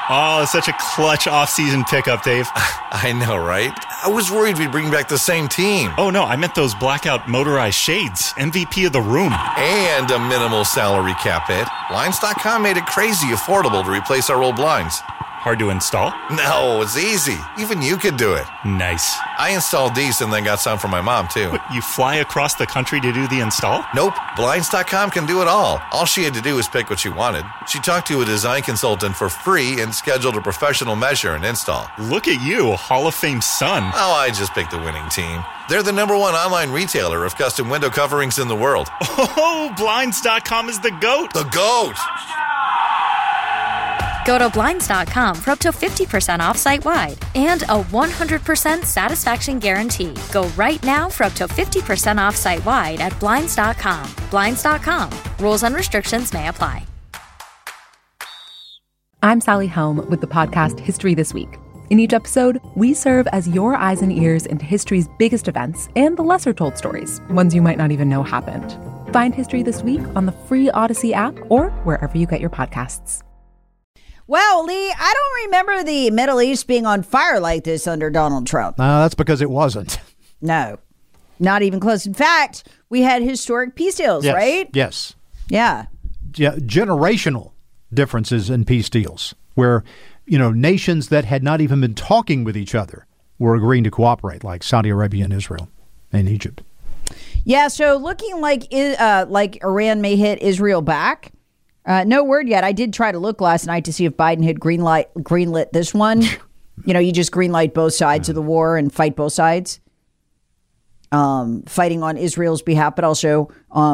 Oh, such a clutch off-season pickup, Dave. I know, right? I was worried we'd bring back the same team. Oh, no, I meant those blackout motorized shades. MVP of the room. And a minimal salary cap hit. Blinds.com made it crazy affordable to replace our old blinds. Hard to install? No, it's easy. Even you could do it. Nice. I installed these and then got some for my mom, too. But you fly across the country to do the install? Nope. Blinds.com can do it all. All she had to do was pick what she wanted. She talked to a design consultant for free and scheduled a professional measure and install. Look at you, Hall of Fame son. Oh, I just picked the winning team. They're the #1 online retailer of custom window coverings in the world. Oh, Blinds.com is the GOAT. The GOAT! Go to Blinds.com for up to 50% off site-wide and a 100% satisfaction guarantee. Go right now for up to 50% off site-wide at Blinds.com. Blinds.com. Rules and restrictions may apply. I'm Sally Helm with the podcast History This Week. In each episode, we serve as your eyes and ears into history's biggest events and the lesser-told stories, ones you might not even know happened. Find History This Week on the free Odyssey app or wherever you get your podcasts. Well, Lee, I don't remember the Middle East being on fire like this under Donald Trump. That's because it wasn't. No, not even close. In fact, we had historic peace deals, Yes, right? Yes. Yeah. Generational differences in peace deals where, nations that had not even been talking with each other were agreeing to cooperate, like Saudi Arabia and Israel and Egypt. Yeah, so looking like Iran may hit Israel back. No word yet. I did try to look last night to see if Biden had greenlit this one. You just greenlight both sides of the war and fight both sides. Fighting on Israel's behalf, but also,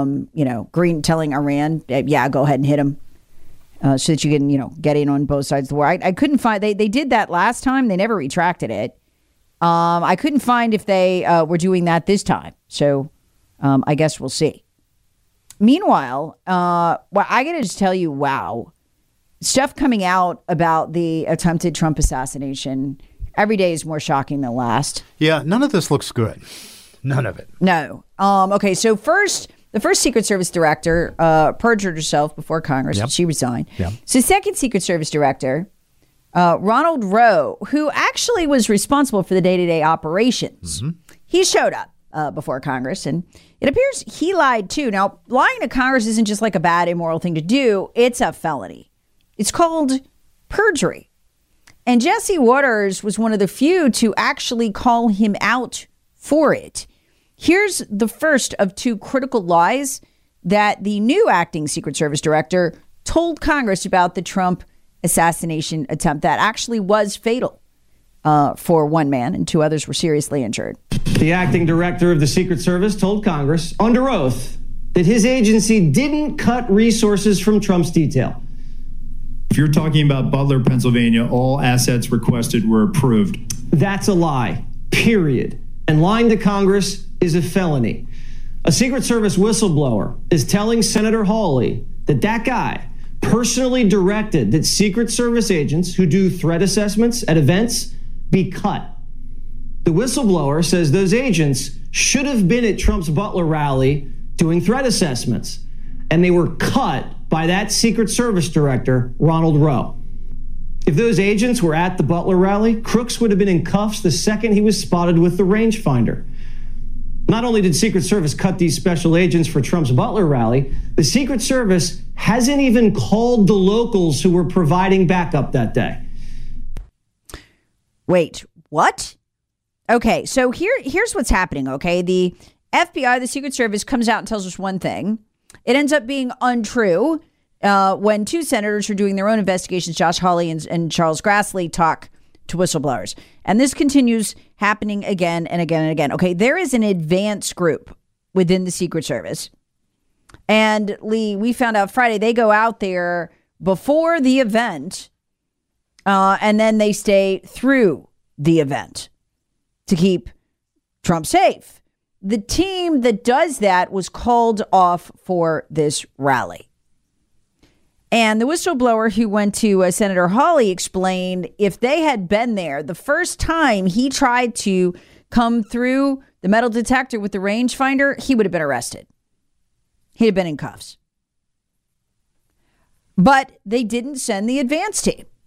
telling Iran, go ahead and hit them so that you can, get in on both sides of the war. I couldn't find, they did that last time. They never retracted it. I couldn't find if they were doing that this time. So I guess we'll see. Meanwhile, I got to just tell you, wow, stuff coming out about the attempted Trump assassination every day is more shocking than last. Yeah, none of this looks good. None of it. No. Okay, so the first Secret Service director perjured herself before Congress. Yep. She resigned. Yep. So second Secret Service director, Ronald Rowe, who actually was responsible for the day-to-day operations, he showed up before Congress, and it appears he lied too. Now, lying to Congress isn't just like a bad, immoral thing to do. It's a felony. It's called perjury. And Jesse Waters was one of the few to actually call him out for it. Here's the first of two critical lies that the new acting Secret Service director told Congress about the Trump assassination attempt that actually was fatal for one man, and two others were seriously injured. The acting director of the Secret Service told Congress under oath that his agency didn't cut resources from Trump's detail. If you're talking about Butler, Pennsylvania, all assets requested were approved. That's a lie, period. And lying to Congress is a felony. A Secret Service whistleblower is telling Senator Hawley that guy personally directed that Secret Service agents who do threat assessments at events be cut. The whistleblower says those agents should have been at Trump's Butler rally doing threat assessments, and they were cut by that Secret Service director, Ronald Rowe. If those agents were at the Butler rally, Crooks would have been in cuffs the second he was spotted with the rangefinder. Not only did Secret Service cut these special agents for Trump's Butler rally, the Secret Service hasn't even called the locals who were providing backup that day. Wait, what? Okay, so here's what's happening, okay? The FBI, the Secret Service, comes out and tells us one thing. It ends up being untrue when two senators are doing their own investigations, Josh Hawley and Charles Grassley, talk to whistleblowers. And this continues happening again and again and again. Okay, there is an advance group within the Secret Service. And Lee, we found out Friday, they go out there before the event and then they stay through the event to keep Trump safe. The team that does that was called off for this rally. And the whistleblower who went to Senator Hawley explained if they had been there the first time he tried to come through the metal detector with the rangefinder, he would have been arrested. He'd have been in cuffs. But they didn't send the advance team.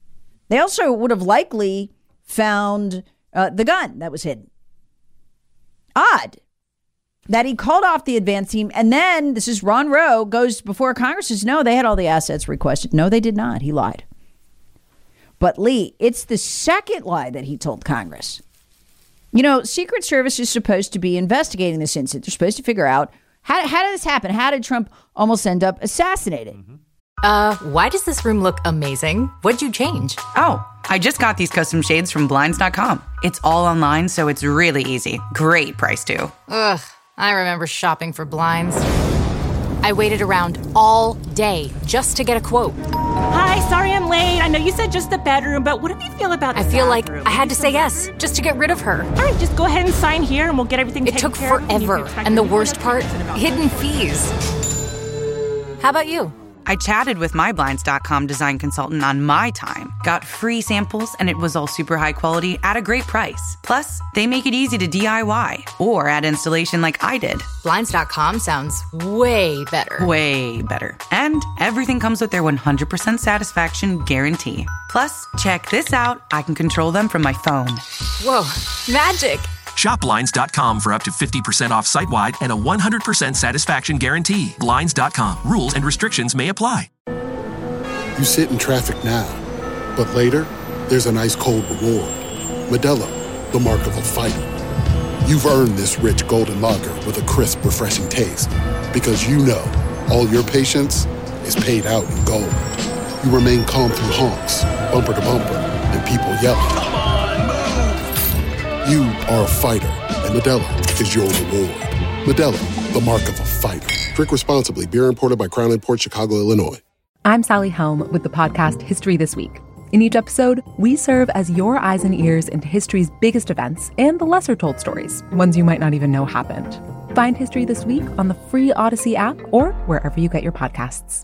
They also would have likely found the gun that was hidden. Odd that he called off the advance team, and then, this is Ron Rowe, goes before Congress, says, no, they had all the assets requested. No, they did not. He lied. But Lee, it's the second lie that he told Congress. You know, Secret Service is supposed to be investigating this incident. They're supposed to figure out, how did this happen? How did Trump almost end up assassinated? Why does this room look amazing? What'd you change? Oh, I just got these custom shades from Blinds.com. It's all online, so it's really easy. Great price, too. Ugh, I remember shopping for blinds. I waited around all day just to get a quote. Hi, sorry I'm late. I know you said just the bedroom, but what do you feel about the I feel bathroom? like I had to say yes just to get rid of her. All right, just go ahead and sign here and we'll get everything It taken took care of. forever. And the worst part, hidden fees. How about you? I chatted with my Blinds.com design consultant on my time, got free samples, and it was all super high quality at a great price. Plus, they make it easy to DIY or add installation like I did. Blinds.com sounds way better. Way better. And everything comes with their 100% satisfaction guarantee. Plus, check this out. I can control them from my phone. Whoa, magic. Shop Blinds.com for up to 50% off site-wide and a 100% satisfaction guarantee. Blinds.com. Rules and restrictions may apply. You sit in traffic now, but later, there's an ice-cold reward. Modelo, the mark of a fighter. You've earned this rich golden lager with a crisp, refreshing taste. Because you know, all your patience is paid out in gold. You remain calm through honks, bumper to bumper, and people yelling. You are a fighter, and Modelo is your reward. Modelo, the mark of a fighter. Drink responsibly. Beer imported by Crown Imports, Chicago, Illinois. I'm Sally Helm with the podcast History This Week. In each episode, we serve as your eyes and ears into history's biggest events and the lesser-told stories, ones you might not even know happened. Find History This Week on the free Odyssey app or wherever you get your podcasts.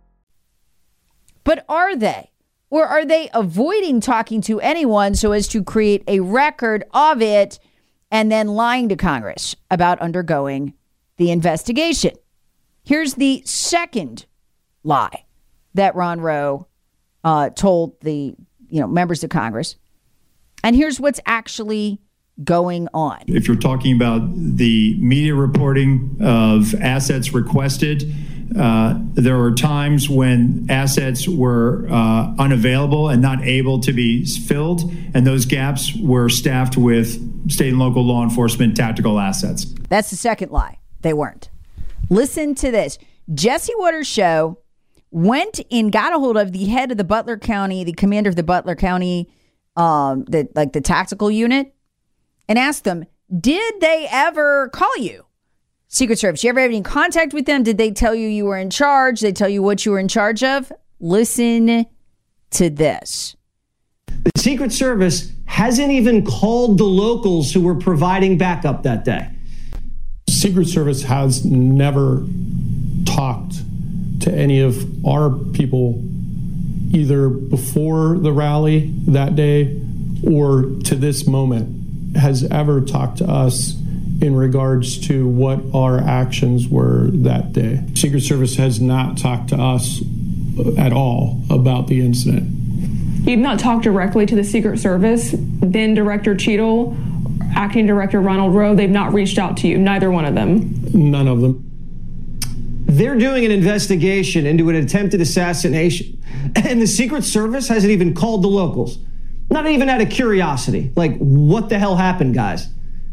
But are they? Or are they avoiding talking to anyone so as to create a record of it and then lying to Congress about undergoing the investigation? Here's the second lie that Ron Rowe told the members of Congress. And here's what's actually going on. If you're talking about the media reporting of assets requested, there were times when assets were unavailable and not able to be filled, and those gaps were staffed with state and local law enforcement tactical assets. That's the second lie. They weren't. Listen to this. Jesse Watters' show went and got a hold of the head of the Butler County, the commander of the Butler County, the tactical unit, and asked them, did they ever call you? Secret Service, you ever have any contact with them? Did they tell you you were in charge? Did they tell you what you were in charge of? Listen to this. The Secret Service hasn't even called the locals who were providing backup that day. Secret Service has never talked to any of our people either before the rally that day or to this moment has ever talked to us in regards to what our actions were that day. Secret Service has not talked to us at all about the incident. You've not talked directly to the Secret Service, then Director Cheadle, Acting Director Ronald Rowe, they've not reached out to you, neither one of them? None of them. They're doing an investigation into an attempted assassination, and the Secret Service hasn't even called the locals. Not even out of curiosity. Like, what the hell happened, guys?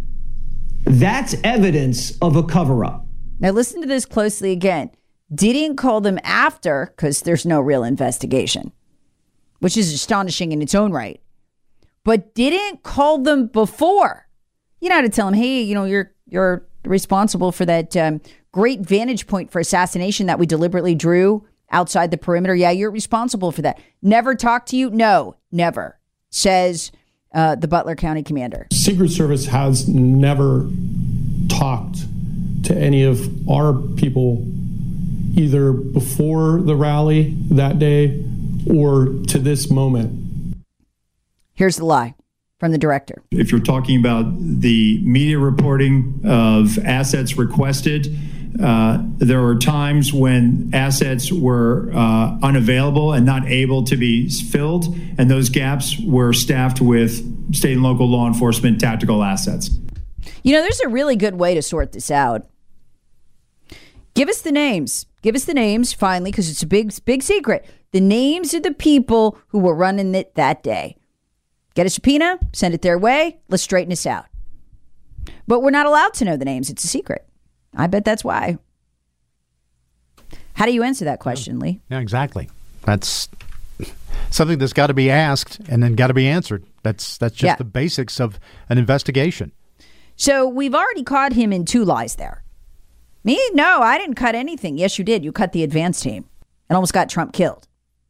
That's evidence of a cover-up. Now listen to this closely again. Didn't call them after because there's no real investigation, which is astonishing in its own right. But didn't call them before. You know how to tell them, hey, you're responsible for that great vantage point for assassination that we deliberately drew outside the perimeter. Yeah, you're responsible for that. Never talked to you? No, never, says the Butler County commander. Secret Service has never talked to any of our people either before the rally that day or to this moment. Here's the lie from the director. If you're talking about the media reporting of assets requested, There were times when assets were unavailable and not able to be filled, and those gaps were staffed with state and local law enforcement tactical assets. You know, there's a really good way to sort this out. Give us the names. Give us the names, finally, because it's a big secret. The names of the people who were running it that day. Get a subpoena, send it their way. Let's straighten this out. But we're not allowed to know the names. It's a secret. I bet that's why. How do you answer that question, Lee? Yeah, exactly. That's something that's got to be asked and then got to be answered. That's just the basics of an investigation. So we've already caught him in 2 lies there. Me? No, I didn't cut anything. Yes, you did. You cut the advance team and almost got Trump killed.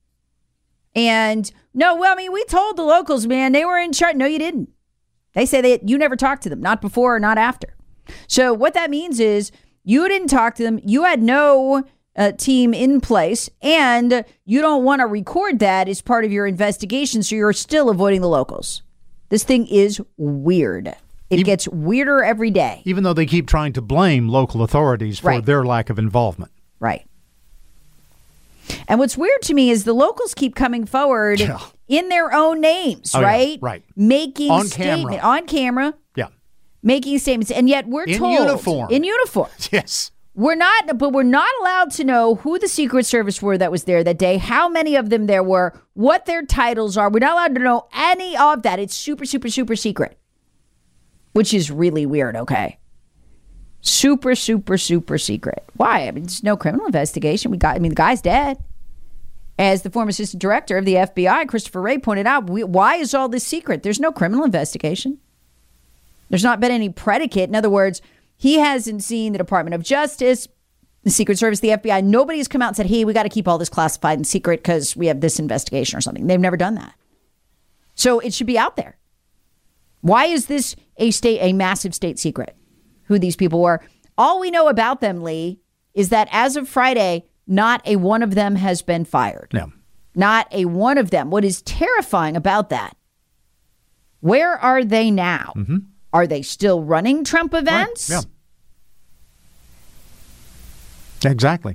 And no, well, I mean, we told the locals, man, they were in charge. No, you didn't. They say that you never talked to them, not before or not after. So what that means is you didn't talk to them. You had no team in place, and you don't want to record that as part of your investigation. So you're still avoiding the locals. This thing is weird. It gets weirder every day. Even though they keep trying to blame local authorities for their lack of involvement. Right. And what's weird to me is the locals keep coming forward in their own names, right? Yeah, right. Making on statements camera. On camera. Yeah. Making statements. And yet we're told. In uniform. Yes. We're not allowed to know who the Secret Service were that was there that day, how many of them there were, what their titles are. We're not allowed to know any of that. It's super, super, super secret. Which is really weird, okay? Super, super, super secret. Why? I mean, there's no criminal investigation. The guy's dead. As the former assistant director of the FBI, Christopher Wray, pointed out, why is all this secret? There's no criminal investigation. There's not been any predicate. In other words, he hasn't seen the Department of Justice, the Secret Service, the FBI. Nobody has come out and said, hey, we got to keep all this classified and secret because we have this investigation or something. They've never done that. So it should be out there. Why is this a massive state secret? Who these people were? All we know about them, Lee, is that as of Friday, not a one of them has been fired. No. Not a one of them. What is terrifying about that? Where are they now? Mm-hmm. Are they still running Trump events? Right. Yeah. Exactly.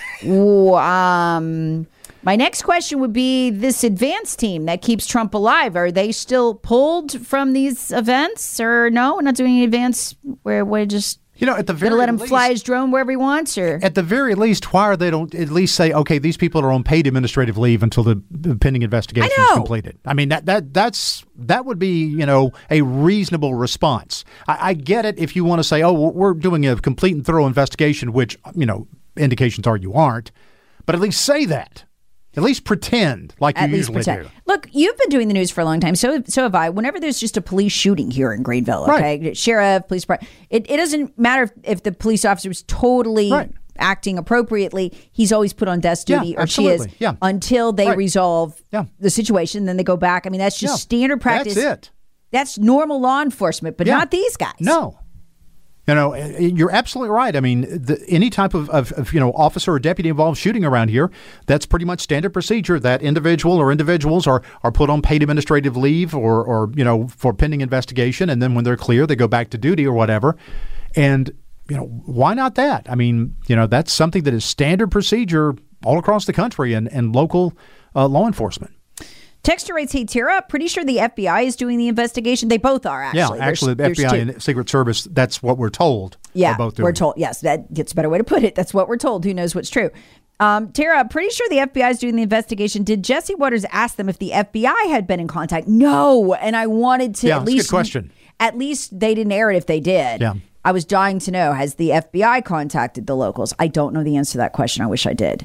My next question would be this advance team that keeps Trump alive. Are they still pulled from these events or no? We're not doing any advance where we're just at the very gonna let him least, fly his drone wherever he wants, or at the very least, why are they don't at least say, okay, these people are on paid administrative leave until the pending investigation is completed? I mean, that would be a reasonable response. I get it if you want to say, oh, we're doing a complete and thorough investigation, which indications are you aren't, but at least say that. At least pretend like you usually do. Look, you've been doing the news for a long time. So have I. Whenever there's just a police shooting here in Greenville, okay? Right. Sheriff, police department. It doesn't matter if the police officer is totally acting appropriately. He's always put on desk duty, or absolutely. She is, until they resolve the situation. Then they go back. I mean, that's just standard practice. That's it. That's normal law enforcement, but not these guys. No. You're absolutely right. I mean, any type of officer or deputy involved shooting around here, that's pretty much standard procedure. That individual or individuals are put on paid administrative leave or for pending investigation, and then when they're clear, they go back to duty or whatever. And why not that? I mean, that's something that is standard procedure all across the country and local law enforcement. Texter writes, hey, Tara, pretty sure the FBI is doing the investigation. They both are, actually. Yeah, actually, the FBI and Secret Service, that's what we're told. Yeah, both doing. We're told. Yes, that's a better way to put it. That's what we're told. Who knows what's true? Tara, pretty sure the FBI is doing the investigation. Did Jesse Waters ask them if the FBI had been in contact? No, and I wanted to at least... Good question. At least they didn't air it if they did. Yeah. I was dying to know, has the FBI contacted the locals? I don't know the answer to that question. I wish I did.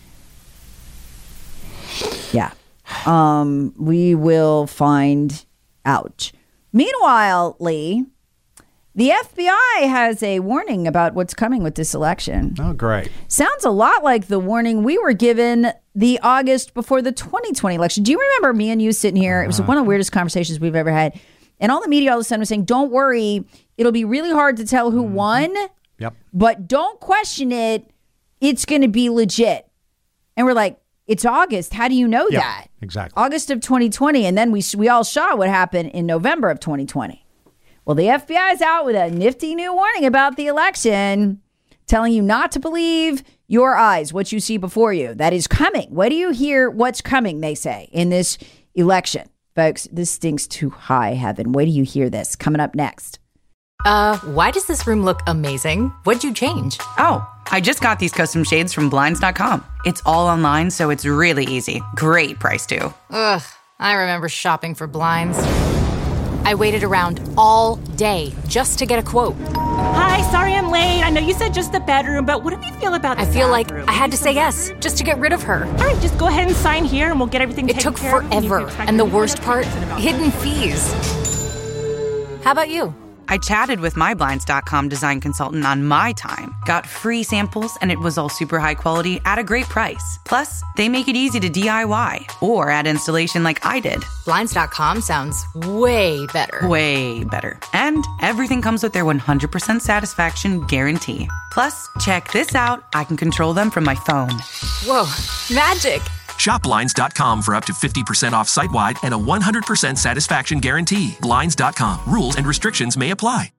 Yeah. We will find out. Meanwhile, Lee, the FBI has a warning about what's coming with this election. Oh, great. Sounds a lot like the warning we were given the August before the 2020 election. Do you remember me and you sitting here? It was one of the weirdest conversations we've ever had. And all the media all of a sudden was saying, don't worry, it'll be really hard to tell who won. Yep. But don't question it. It's going to be legit. And we're like, it's August. How do you know that? Exactly. August of 2020. And then we all saw what happened in November of 2020. Well, the FBI is out with a nifty new warning about the election. telling you not to believe your eyes, what you see before you. That is coming. What do you hear? What's coming, they say, in this election? Folks, this stinks to high heaven. Wait till you hear this. Coming up next. Why does this room look amazing? What'd you change? Oh, I just got these custom shades from Blinds.com. It's all online, so it's really easy. Great price, too. Ugh, I remember shopping for blinds. I waited around all day just to get a quote. Hi, sorry I'm late. I know you said just the bedroom, but what do you feel about the I feel bathroom? like I had to say yes just to get rid of her. All right, just go ahead and sign here and we'll get everything taken care of. It took forever. And the worst part, hidden fees. How about you? I chatted with my Blinds.com design consultant on my time, got free samples, and it was all super high quality at a great price. Plus, they make it easy to DIY or add installation like I did. Blinds.com sounds way better. Way better. And everything comes with their 100% satisfaction guarantee. Plus, check this out. I can control them from my phone. Whoa, magic. Shop Blinds.com for up to 50% off site-wide and a 100% satisfaction guarantee. Blinds.com. Rules and restrictions may apply.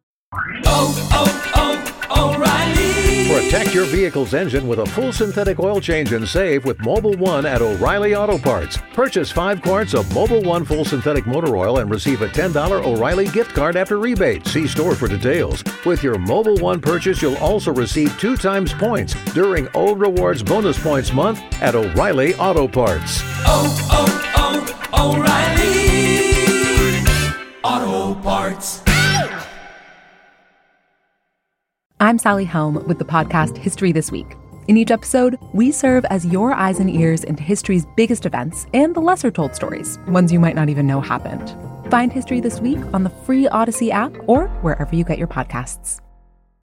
O'Reilly. Protect your vehicle's engine with a full synthetic oil change and save with Mobil 1 at O'Reilly Auto Parts. Purchase 5 quarts of Mobil 1 full synthetic motor oil and receive a $10 O'Reilly gift card after rebate. See store for details. With your Mobil 1 purchase, you'll also receive 2 times points during O Rewards Bonus Points Month at O'Reilly Auto Parts. O'Reilly Auto Parts. I'm Sally Helm with the podcast History This Week. In each episode, we serve as your eyes and ears into history's biggest events and the lesser-told stories, ones you might not even know happened. Find History This Week on the free Odyssey app or wherever you get your podcasts.